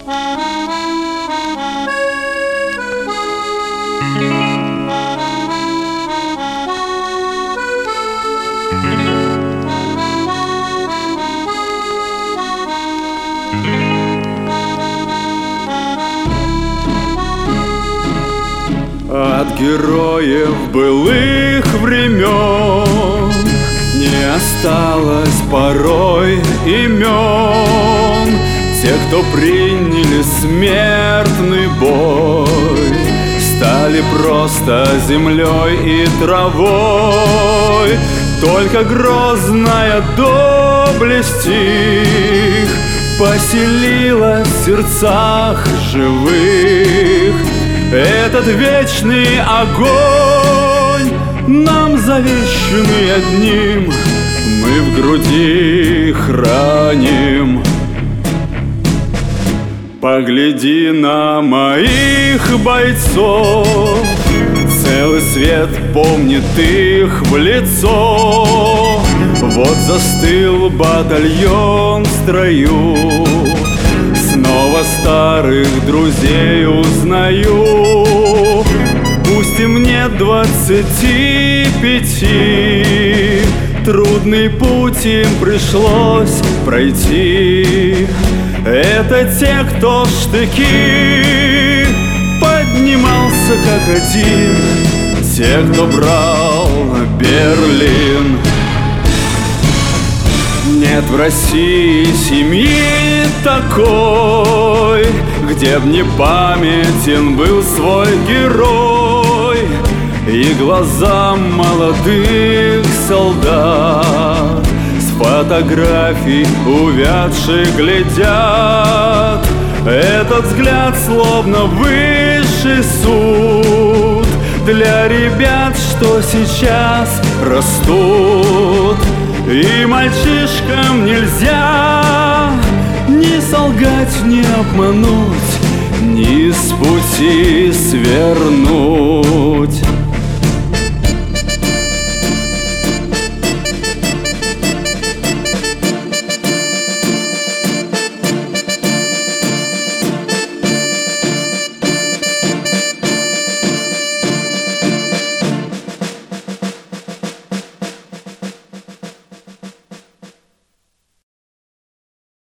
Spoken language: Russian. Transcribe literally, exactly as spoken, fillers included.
От героев былых времен не осталось порой имен. Те, кто приняли смертный бой, стали просто землей и травой. Только грозная доблесть их поселилась в сердцах живых. Этот вечный огонь, нам завещанный одним, мы в груди храним. Погляди на моих бойцов, целый свет помнит их в лицо. Вот застыл батальон в строю, снова старых друзей узнаю. Пусть и мне двадцати пяти, трудный путь им пришлось пройти. Это те, кто в штыки поднимался как один, те, кто брал Берлин. Нет в России семьи такой, где б не памятен был свой герой. И глазам молодых солдат с фотографий увядших глядят. Этот взгляд словно высший суд для ребят, что сейчас растут. И мальчишкам нельзя ни солгать, ни обмануть, ни с пути свернуть.